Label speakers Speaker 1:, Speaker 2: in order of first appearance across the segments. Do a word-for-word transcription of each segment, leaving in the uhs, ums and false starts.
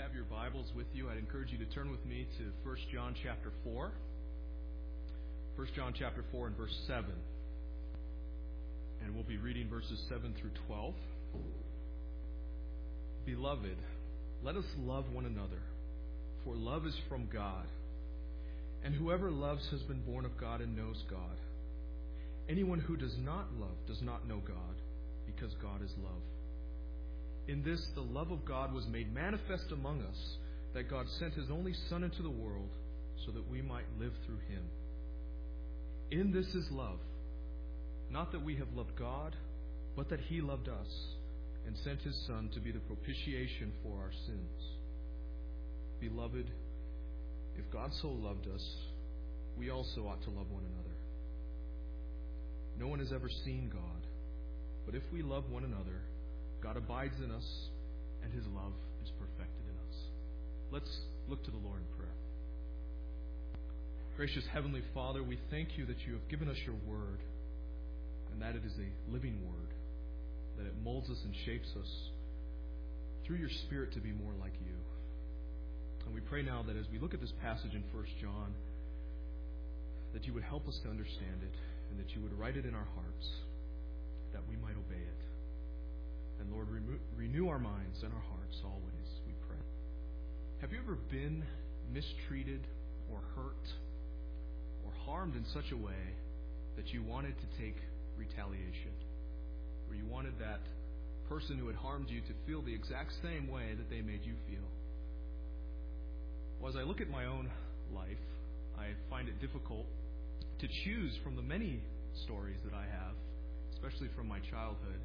Speaker 1: have your Bibles with you, I'd encourage you to turn with me to First John chapter four. First John chapter four and verse seven. And we'll be reading verses seven through twelve. Beloved, let us love one another, for love is from God. And whoever loves has been born of God and knows God. Anyone who does not love does not know God, because God is love. In this, the love of God was made manifest among us, that God sent His only Son into the world so that we might live through Him. In this is love, not that we have loved God, but that He loved us and sent His Son to be the propitiation for our sins. Beloved, if God so loved us, we also ought to love one another. No one has ever seen God, but if we love one another, God abides in us, and His love is perfected in us. Let's look to the Lord in prayer. Gracious Heavenly Father, we thank You that You have given us Your Word, and that it is a living Word, that it molds us and shapes us through Your Spirit to be more like You. And we pray now that as we look at this passage in First John, that You would help us to understand it, and that You would write it in our hearts, that we might obey it. And Lord, remo- renew our minds and our hearts always, we pray. Have you ever been mistreated or hurt or harmed in such a way that you wanted to take retaliation? Or you wanted that person who had harmed you to feel the exact same way that they made you feel? Well, as I look at my own life, I find it difficult to choose from the many stories that I have, especially from my childhood.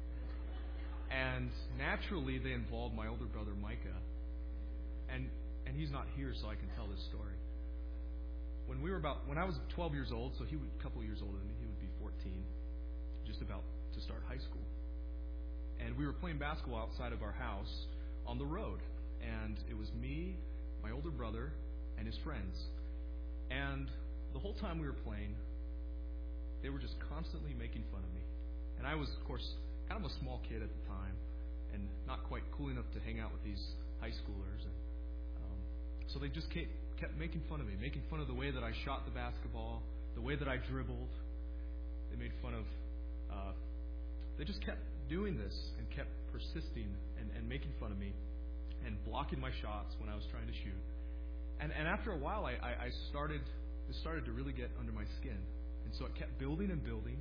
Speaker 1: And naturally, they involve my older brother, Micah. And and he's not here, so I can tell this story. When we were about, when I was twelve years old, so he was a couple years older than me, he would be fourteen, just about to start high school. And we were playing basketball outside of our house on the road. And it was me, my older brother, and his friends. And the whole time we were playing, they were just constantly making fun of me. And I was, of course, kind of a small kid at the time, and not quite cool enough to hang out with these high schoolers. And um, so they just kept, kept making fun of me, making fun of the way that I shot the basketball, the way that I dribbled. They made fun of, uh, they just kept doing this and kept persisting and, and making fun of me and blocking my shots when I was trying to shoot. And, and after a while, I, I, I started, it started to really get under my skin. And so it kept building and building.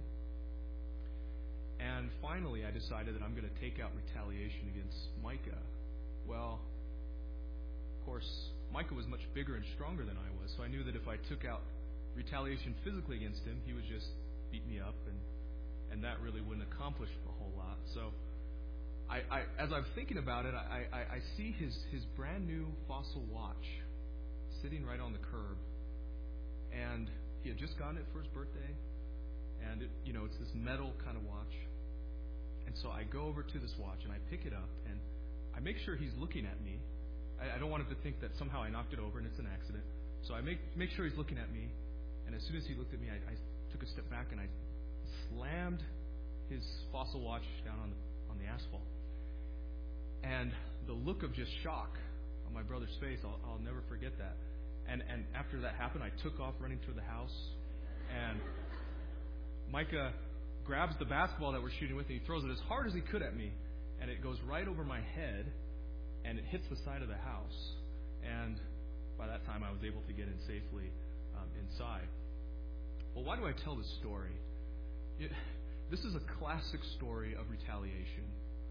Speaker 1: And finally, I decided that I'm going to take out retaliation against Micah. Well, of course, Micah was much bigger and stronger than I was, so I knew that if I took out retaliation physically against him, he would just beat me up, and, and that really wouldn't accomplish a whole lot. So, I, I, as I'm thinking about it, I, I, I see his, his brand new Fossil watch sitting right on the curb, and he had just gotten it for his birthday. And, it, you know, it's this metal kind of watch. And so I go over to this watch, and I pick it up, and I make sure he's looking at me. I, I don't want him to think that somehow I knocked it over and it's an accident. So I make make sure he's looking at me. And as soon as he looked at me, I, I took a step back, and I slammed his Fossil watch down on the, on the asphalt. And the look of just shock on my brother's face, I'll, I'll never forget that. And, and after that happened, I took off running through the house, and Micah grabs the basketball that we're shooting with, and he throws it as hard as he could at me, and it goes right over my head, and it hits the side of the house. And by that time, I was able to get in safely um, inside. Well, why do I tell this story? It, this is a classic story of retaliation.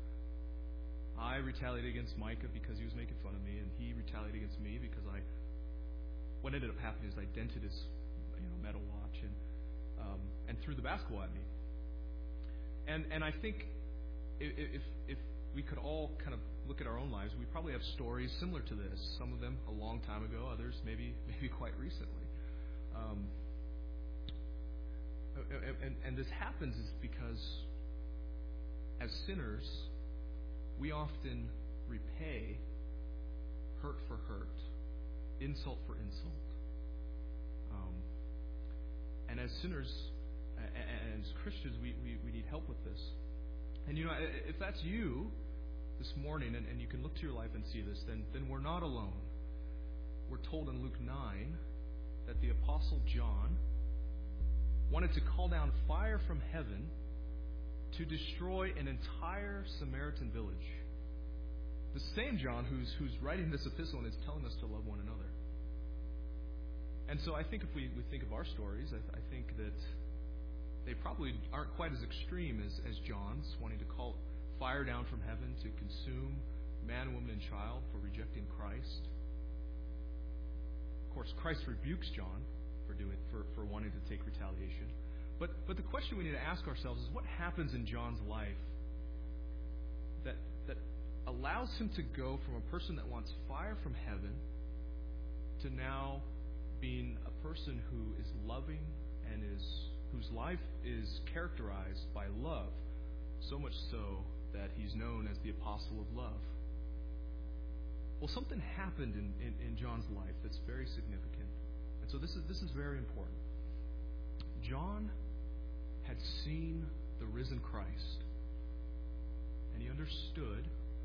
Speaker 1: I retaliated against Micah because he was making fun of me, and he retaliated against me because I. What ended up happening is I dented his, you know, metal watch and. Um, and threw the basketball at me. And and I think if if we could all kind of look at our own lives, we probably have stories similar to this. Some of them a long time ago, others maybe maybe quite recently. Um, and, and, and this happens is because as sinners, we often repay hurt for hurt, insult for insult. Um, And as sinners, and as Christians, we, we, we need help with this. And you know, if that's you this morning, and, and you can look to your life and see this, then, then we're not alone. We're told in Luke nine that the Apostle John wanted to call down fire from heaven to destroy an entire Samaritan village. The same John who's who's writing this epistle and is telling us to love one another. And so I think if we, we think of our stories, I, I think that they probably aren't quite as extreme as, as John's, wanting to call fire down from heaven to consume man, woman, and child for rejecting Christ. Of course, Christ rebukes John for doing for, for wanting to take retaliation. But but the question we need to ask ourselves is, what happens in John's life that that allows him to go from a person that wants fire from heaven to now being a person who is loving and is whose life is characterized by love, so much so that he's known as the apostle of love? Well, something happened in, in, in John's life that's very significant. And so this is this is very important. John had seen the risen Christ, and he understood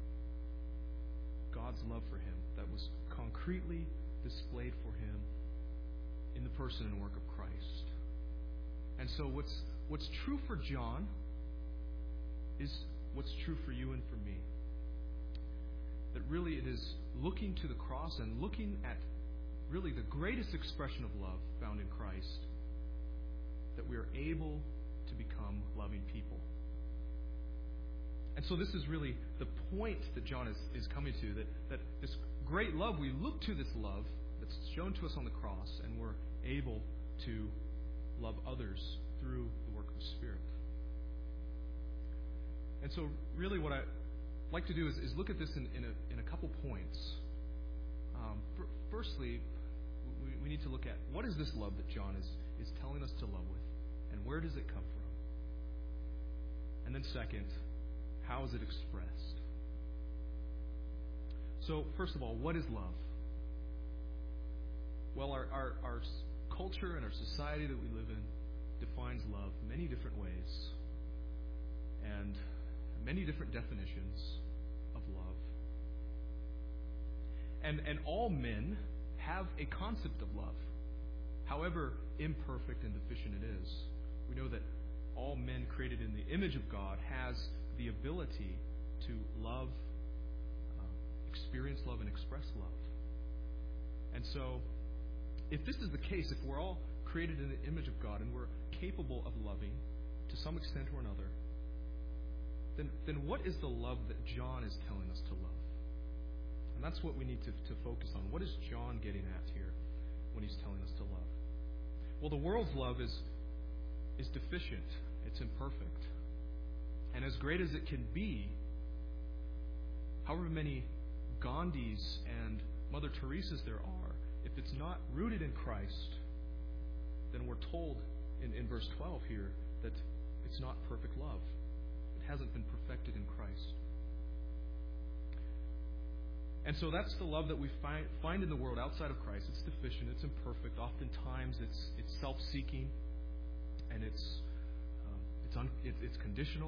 Speaker 1: God's love for him that was concretely displayed for him in the person and work of Christ. And so what's what's true for John is what's true for you and for me. That really it is looking to the cross and looking at really the greatest expression of love found in Christ, that we are able to become loving people. And so this is really the point that John is, is coming to, that, that this great love, we look to this love that's shown to us on the cross, and we're able to love others through the work of the Spirit. And so really what I'd like to do is, is look at this in, in, a, in a couple points. Um, for, firstly, we, we need to look at what is this love that John is, is telling us to love with, and where does it come from? And then second, how is it expressed? So, first of all, what is love? Well, our, our, our culture and our society that we live in defines love many different ways and many different definitions of love. And, and all men have a concept of love, however imperfect and deficient it is. We know that all men created in the image of God has the ability to love, uh, experience love, and express love. And so, if this is the case, if we're all created in the image of God and we're capable of loving to some extent or another, then, then what is the love that John is telling us to love? And that's what we need to, to focus on. What is John getting at here when he's telling us to love? Well, the world's love is is deficient. It's imperfect. And as great as it can be, however many Gandhis and Mother Teresas there are, if it's not rooted in Christ, then we're told in, in verse twelve here that it's not perfect love. It hasn't been perfected in Christ. And so that's the love that we find, find in the world outside of Christ. It's deficient. It's imperfect. Oftentimes it's it's self-seeking. And it's um, it's, un, it, it's conditional.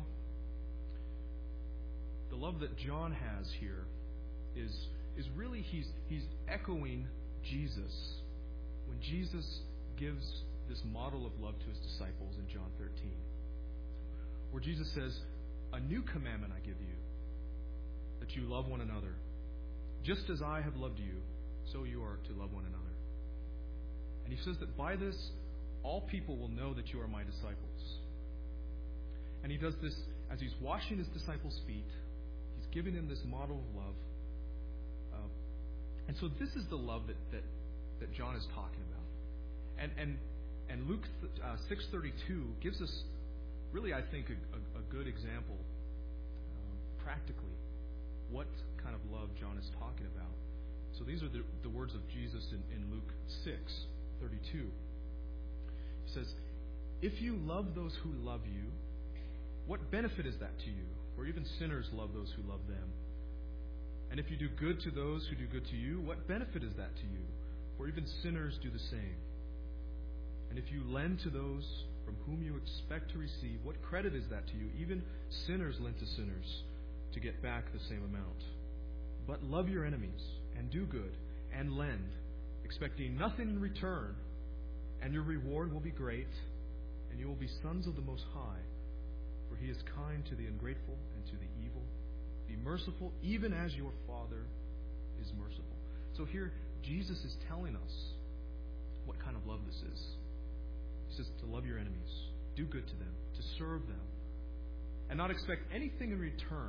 Speaker 1: The love that John has here is is really he's he's echoing Jesus when Jesus gives this model of love to his disciples in John thirteen, where Jesus says, "A new commandment I give you, that you love one another, just as I have loved you, so you are to love one another." And he says that by this, all people will know that you are my disciples. And he does this as he's washing his disciples' feet. He's giving them this model of love. Uh, and so this is the love that, that, that John is talking about. And and and Luke uh, six thirty-two gives us really, I think, a, a, a good example, um, practically, what kind of love John is talking about. So these are the, the words of Jesus in, in Luke six thirty-two. He says, "If you love those who love you, what benefit is that to you? For even sinners love those who love them. And if you do good to those who do good to you, what benefit is that to you? For even sinners do the same. And if you lend to those from whom you expect to receive, what credit is that to you? Even sinners lend to sinners to get back the same amount. But love your enemies, and do good, and lend, expecting nothing in return, and your reward will be great, and you will be sons of the Most High, for He is kind to the ungrateful and to the evil. Be merciful, even as your Father is merciful. So here, Jesus is telling us what kind of love this is. He says to love your enemies, do good to them, to serve them, and not expect anything in return.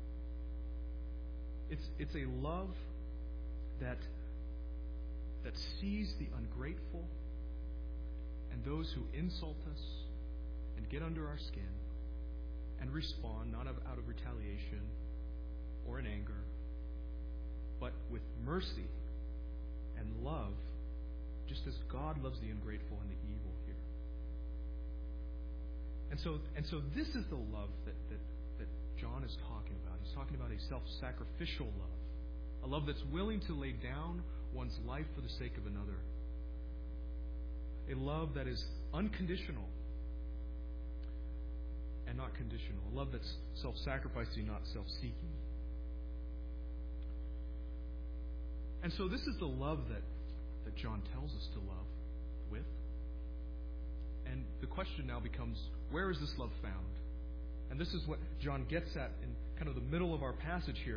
Speaker 1: It's it's a love that that sees the ungrateful and those who insult us and get under our skin and respond not of, out of retaliation or in anger, but with mercy and love, just as God loves the ungrateful and the evil here. And so, and so this is the love that, that, that John is talking about. He's talking about a self-sacrificial love, a love that's willing to lay down one's life for the sake of another, a love that is unconditional and not conditional, a love that's self-sacrificing, not self-seeking. And so this is the love that, that John tells us to love with. And the question now becomes, where is this love found? And this is what John gets at in kind of the middle of our passage here.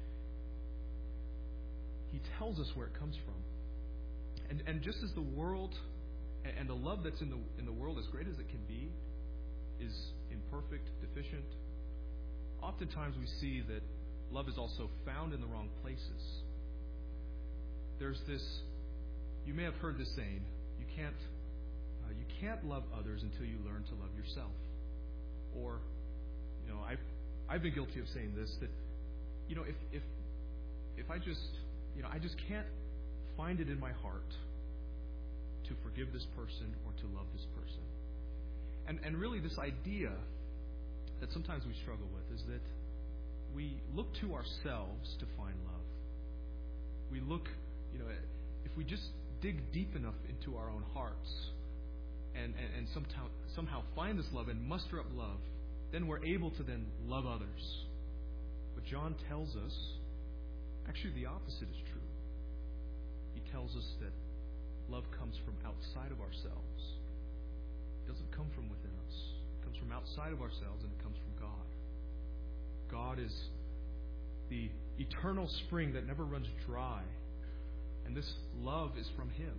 Speaker 1: He tells us where it comes from. And and just as the world and the love that's in the in the world, as great as it can be, is imperfect, deficient, oftentimes we see that love is also found in the wrong places. There's this, you may have heard this saying, you can't uh, you can't love others until you learn to love yourself. Or, you know, I've I've been guilty of saying this, that, you know, if if if I just you know, I just can't find it in my heart to forgive this person or to love this person. And and really this idea that sometimes we struggle with is that we look to ourselves to find love. We look, you know, if we just dig deep enough into our own hearts and, and, and somehow, somehow find this love and muster up love, then we're able to then love others. But John tells us, actually the opposite is true. He tells us that love comes from outside of ourselves. It doesn't come from within us. It comes from outside of ourselves, and it comes from God. God is the eternal spring that never runs dry. And this love is from Him.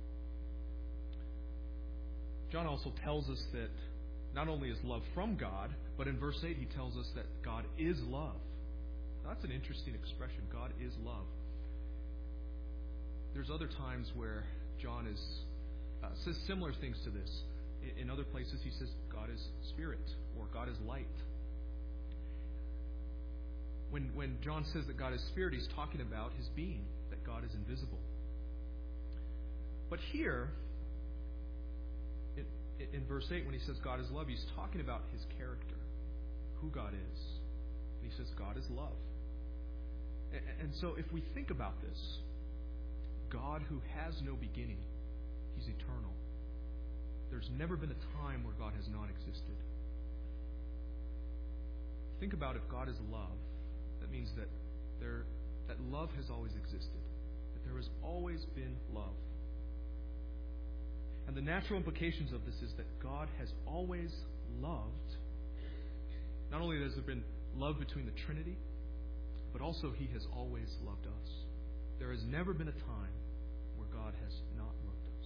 Speaker 1: John also tells us that not only is love from God, but in verse eight he tells us that God is love. Now, that's an interesting expression. God is love. There's other times where John is uh, says similar things to this. In, in other places he says God is spirit or God is light. When when John says that God is spirit, he's talking about His being, that God is invisible. But here, in, in verse eight, when he says God is love, he's talking about His character, who God is. And he says God is love. And, and so if we think about this, God who has no beginning, He's eternal. There's never been a time where God has not existed. Think about if God is love. That means that there that love has always existed. That there has always been love. And the natural implications of this is that God has always loved. Not only has there been love between the Trinity, but also He has always loved us. There has never been a time where God has not loved us.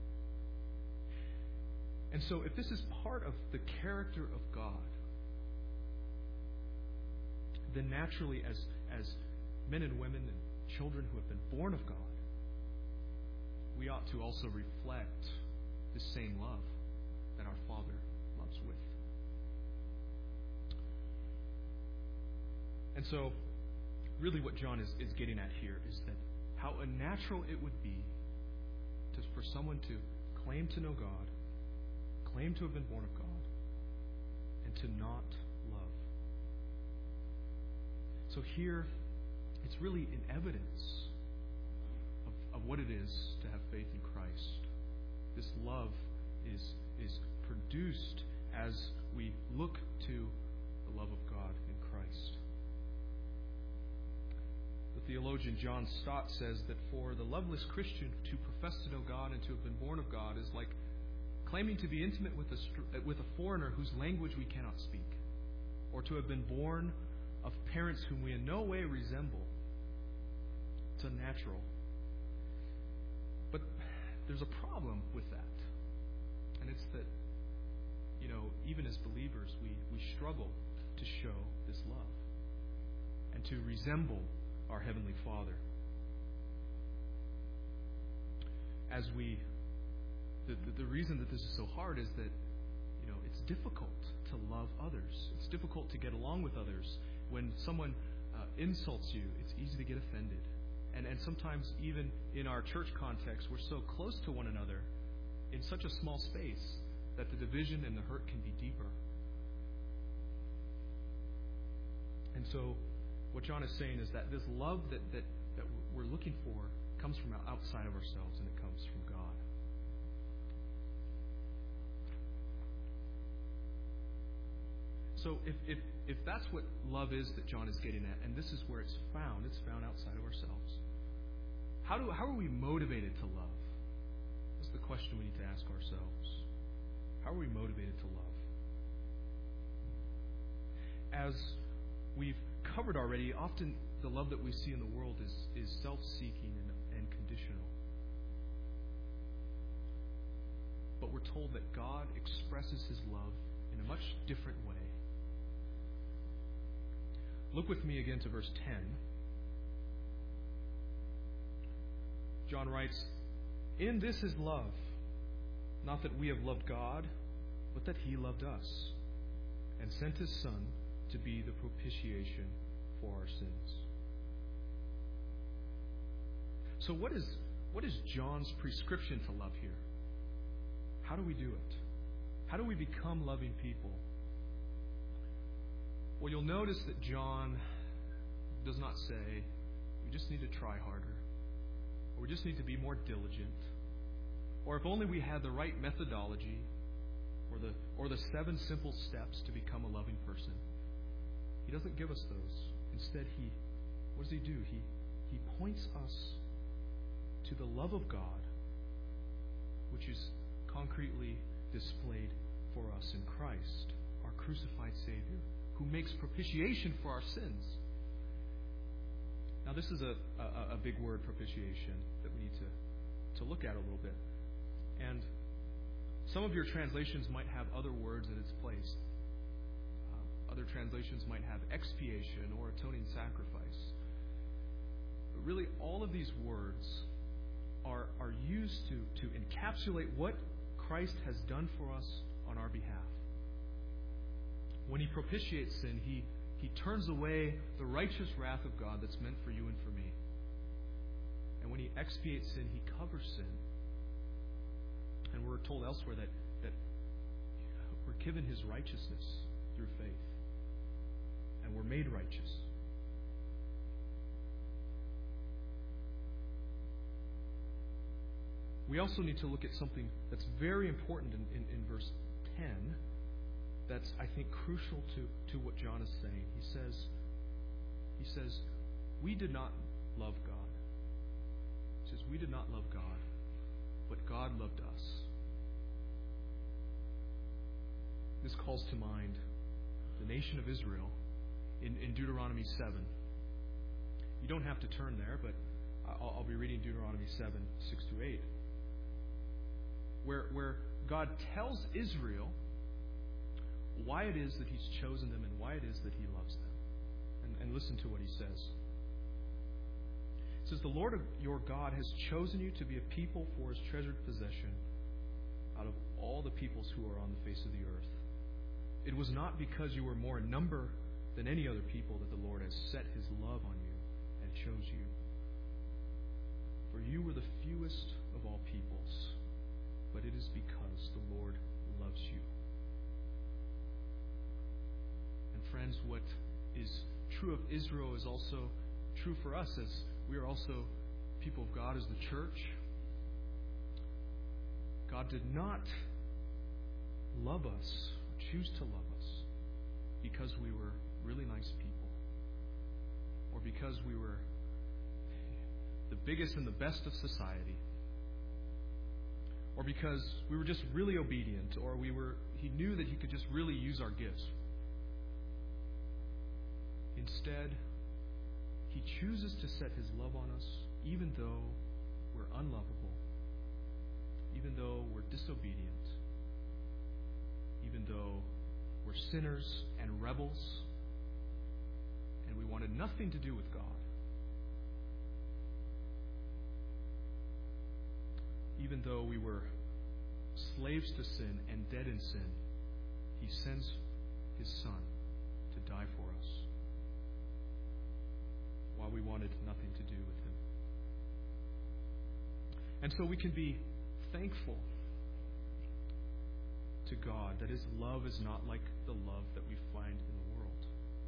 Speaker 1: And so if this is part of the character of God, then naturally as, as men and women and children who have been born of God, we ought to also reflect the same love that our Father loves with. And so, really what John is, is getting at here is that how unnatural it would be to, for someone to claim to know God, claim to have been born of God, and to not love. So here, it's really an evidence of, of what it is to have faith in Christ. This love is, is produced as we look to the love of God in Christ. theologian John Stott says that for the loveless Christian to profess to know God and to have been born of God is like claiming to be intimate with a, with a foreigner whose language we cannot speak, or to have been born of parents whom we in no way resemble. It's unnatural. But there's a problem with that. And it's that, you know, even as believers, we, we struggle to show this love and to resemble our Heavenly Father. As we, the, the, the reason that this is so hard is that, you know, it's difficult to love others. It's difficult to get along with others. When someone uh, insults you, it's easy to get offended. And, and sometimes even in our church context, we're so close to one another in such a small space that the division and the hurt can be deeper. And so what John is saying is that this love that, that, that we're looking for comes from outside of ourselves, and it comes from God. So if, if, if that's what love is that John is getting at, and this is where it's found, it's found outside of ourselves. How do how are we motivated to love? That's the question we need to ask ourselves. How are we motivated to love? As we've covered already, often the love that we see in the world is, is self-seeking and, and conditional. But we're told that God expresses His love in a much different way. Look with me again to verse ten. John writes, "In this is love, not that we have loved God, but that He loved us, and sent His Son to be the propitiation for our sins." So what is what is John's prescription to love here? How do we do it? How do we become loving people? Well, you'll notice that John does not say, we just need to try harder, or we just need to be more diligent, or if only we had the right methodology, or the or the seven simple steps to become a loving person. He doesn't give us those. Instead, he what does he do? He he points us to the love of God, which is concretely displayed for us in Christ, our crucified Savior, who makes propitiation for our sins. Now, this is a, a, a big word, propitiation, that we need to, to look at a little bit. And some of your translations might have other words in its place. Uh, other translations might have expiation or atoning sacrifice. But really, all of these words are, are used to, to encapsulate what Christ has done for us on our behalf. When He propitiates sin, He He turns away the righteous wrath of God that's meant for you and for me. And when He expiates sin, He covers sin. And we're told elsewhere that, that we're given His righteousness through faith. And we're made righteous. We also need to look at something that's very important in, in, in verse ten. That's, I think, crucial to, to what John is saying. He says, he says, we did not love God. He says, we did not love God, but God loved us. This calls to mind the nation of Israel in, in Deuteronomy seven. You don't have to turn there, but I'll, I'll be reading Deuteronomy seven, six to eight, where, where God tells Israel why it is that He's chosen them and why it is that He loves them. And, and listen to what He says. It says, "The Lord of your God has chosen you to be a people for His treasured possession out of all the peoples who are on the face of the earth. It was not because you were more in number than any other people that the Lord has set His love on you and chose you. For you were the fewest of all peoples, but it is because the Lord loves you." Friends, what is true of Israel is also true for us, as we are also people of God as the church. God did not love us, or choose to love us, because we were really nice people, or because we were biggest and the best of society, or because we were just really obedient, or we were he knew that he could just really use our gifts. Instead, he chooses to set his love on us even though we're unlovable, even though we're disobedient, even though we're sinners and rebels, and we wanted nothing to do with God. Even though we were slaves to sin and dead in sin, he sends his Son to die for us while we wanted nothing to do with him. And so we can be thankful to God that his love is not like the love that we find in the world.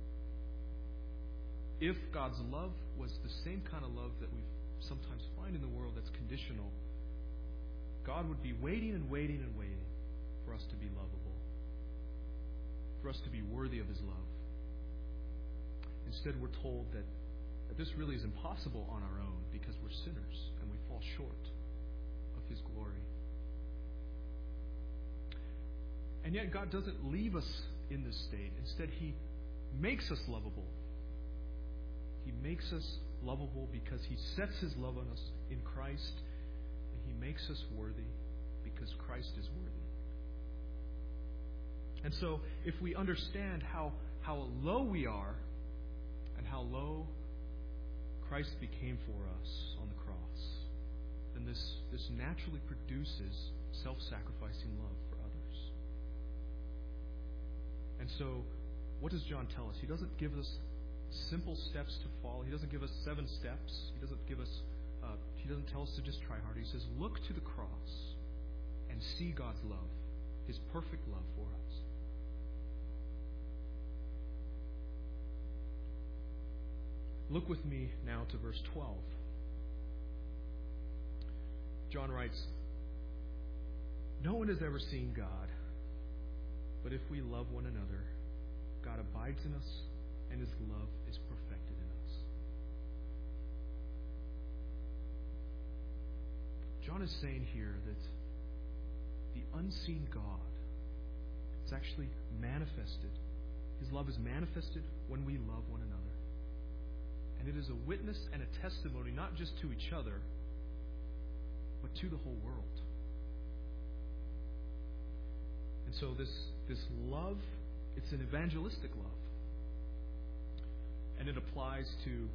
Speaker 1: If God's love was the same kind of love that we sometimes find in the world that's conditional, God would be waiting and waiting and waiting for us to be lovable, for us to be worthy of his love. Instead, we're told that, that this really is impossible on our own because we're sinners and we fall short of his glory. And yet God doesn't leave us in this state. Instead, he makes us lovable. He makes us lovable because he sets his love on us in Christ. He makes us worthy because Christ is worthy. And so, if we understand how, how low we are and how low Christ became for us on the cross, then this, this naturally produces self-sacrificing love for others. And so, what does John tell us? He doesn't give us simple steps to follow. He doesn't give us seven steps. He doesn't give us Uh, he doesn't tell us to just try harder. He says, look to the cross and see God's love, his perfect love for us. Look with me now to verse twelve. John writes, no one has ever seen God, but if we love one another, God abides in us, and his love is perfected in us. John is saying here that the unseen God is actually manifested. His love is manifested when we love one another. And it is a witness and a testimony not just to each other, but to the whole world. And so this, this love, it's an evangelistic love. And it applies to,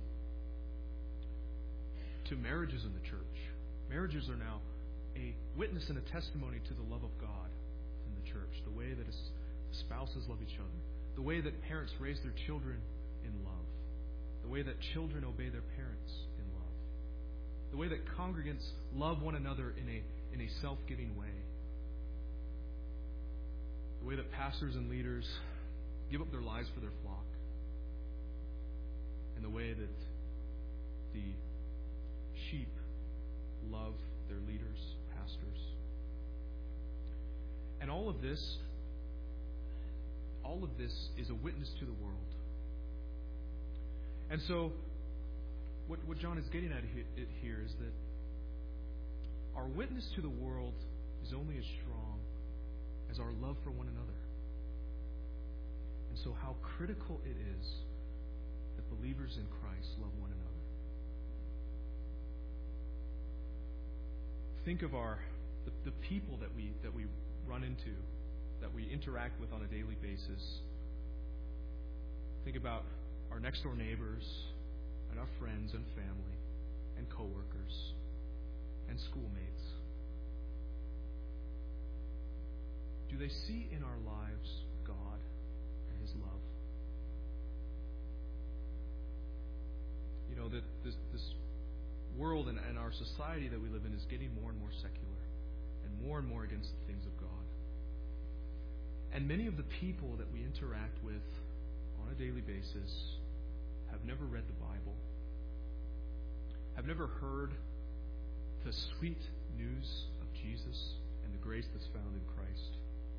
Speaker 1: to marriages in the church. Marriages are now a witness and a testimony to the love of God in the church. The way that spouses love each other. The way that parents raise their children in love. The way that children obey their parents in love. The way that congregants love one another in a, in a self-giving way. The way that pastors and leaders give up their lives for their flock. And the way that the sheep love their leaders, pastors. And all of this, all of this is a witness to the world. And so, what, what John is getting at it here is that our witness to the world is only as strong as our love for one another. And so how critical it is that believers in Christ love one another. Think of our the, the people that we that we run into, that we interact with on a daily basis. Think about our next door neighbors and our friends and family and coworkers and schoolmates. Do they see in our lives God and his love? You know, that this this world and, and our society that we live in is getting more and more secular and more and more against the things of God. And many of the people that we interact with on a daily basis have never read the Bible, have never heard the sweet news of Jesus and the grace that's found in Christ.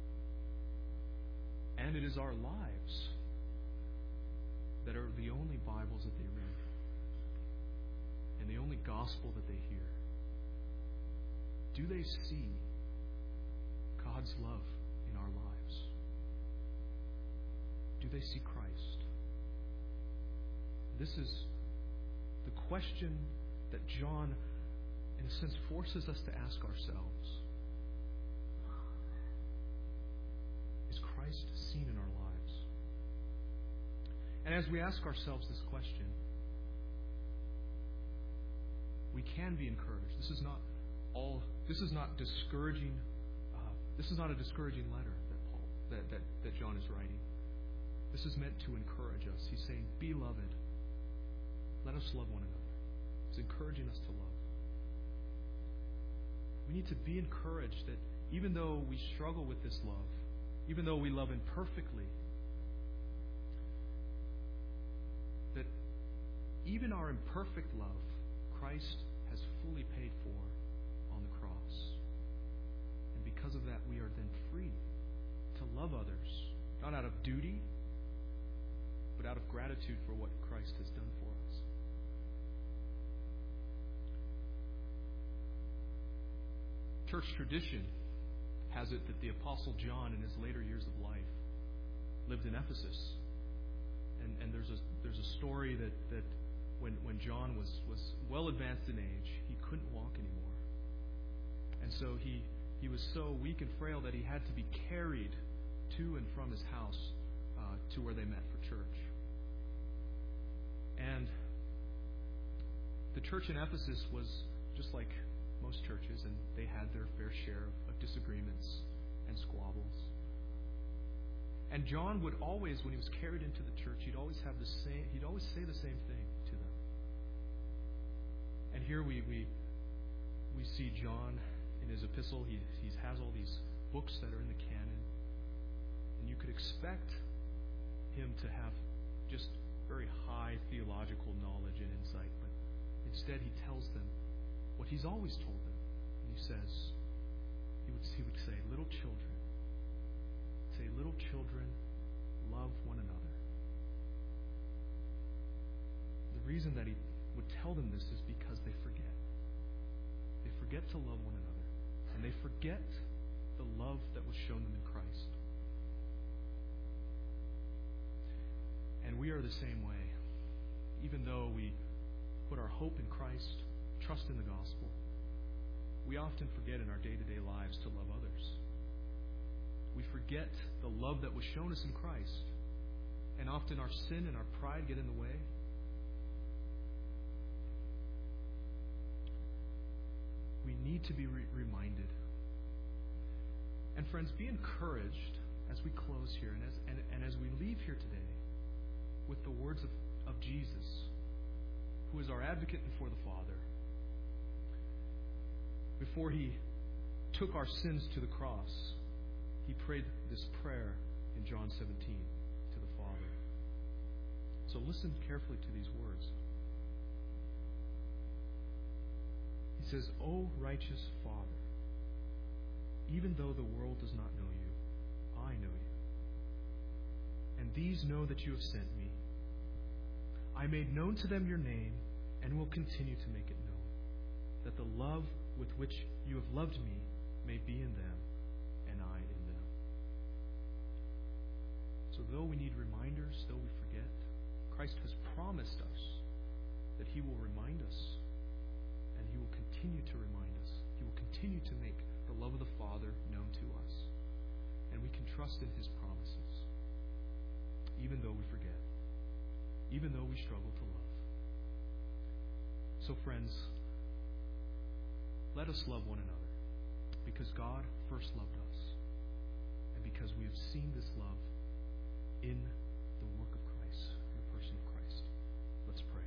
Speaker 1: And it is our lives that are the only Bibles that they read, and the only gospel that they hear? Do they see God's love in our lives? Do they see Christ? This is the question that John, in a sense, forces us to ask ourselves. Is Christ seen in our lives? And as we ask ourselves this question, we can be encouraged. This is not all. This is not discouraging. Uh, this is not a discouraging letter that Paul, that, that that John is writing. This is meant to encourage us. He's saying, "Beloved, let us love one another." It's encouraging us to love. We need to be encouraged that even though we struggle with this love, even though we love imperfectly, that even our imperfect love, Christ has fully paid for on the cross. And because of that, we are then free to love others, not out of duty, but out of gratitude for what Christ has done for us. Church tradition has it that the Apostle John, in his later years of life, lived in Ephesus. And, and there's a there's a story that, that when when John was, was well advanced in age, he couldn't walk anymore. And so he, he was so weak and frail that he had to be carried to and from his house uh, to where they met for church. And the church in Ephesus was just like most churches, and they had their fair share of, of disagreements and squabbles. And John would always, when he was carried into the church, he'd always have the same. He'd always say the same thing to them. And here we we we see John in his epistle. He he has all these books that are in the canon, and you could expect him to have just very high theological knowledge and insight, but instead he tells them what he's always told them. And he says, he would he would say, "Little children, say, little children, love one another." The reason that he would tell them this is because they forget. They forget to love one another, and they forget the love that was shown them in Christ. And we are the same way. Even though we put our hope in Christ, trust in the gospel, we often forget in our day-to-day lives to love others. We forget the love that was shown us in Christ. And often our sin and our pride get in the way. We need to be re- reminded. And friends, be encouraged as we close here and as, and, and as we leave here today with the words of, of Jesus, who is our advocate before the Father. Before he took our sins to the cross, he prayed this prayer in John seventeen to the Father. So listen carefully to these words. He says, "O righteous Father, even though the world does not know you, I know you. And these know that you have sent me. I made known to them your name and will continue to make it known, that the love with which you have loved me may be in them and I in them." So though we need reminders, though we forget, Christ has promised us that he will remind us, and he will continue to remind us. He will continue to make the love of the Father known to us. And we can trust in his promises, even though we forget, even though we struggle to love. So friends, let us love one another, because God first loved us, and because we have seen this love in the work of Christ, in the person of Christ. Let's pray.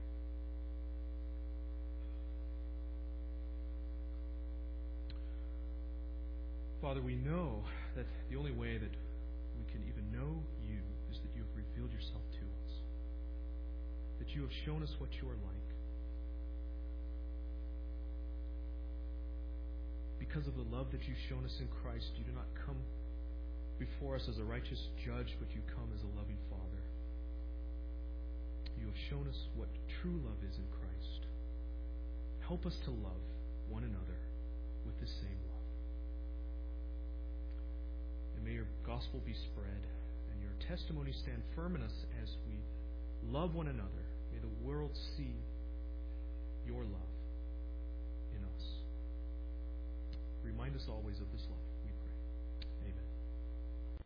Speaker 1: Father, we know that the only way that we can even know you is that you have revealed yourself to us, that you have shown us what you are like. Because of the love that you've shown us in Christ, you do not come before us as a righteous judge, but you come as a loving Father. You have shown us what true love is in Christ, help us to love one another with the same love. And may your gospel be spread and your testimony stand firm in us as we love one another. May the world see your love in us. Remind us always of this love.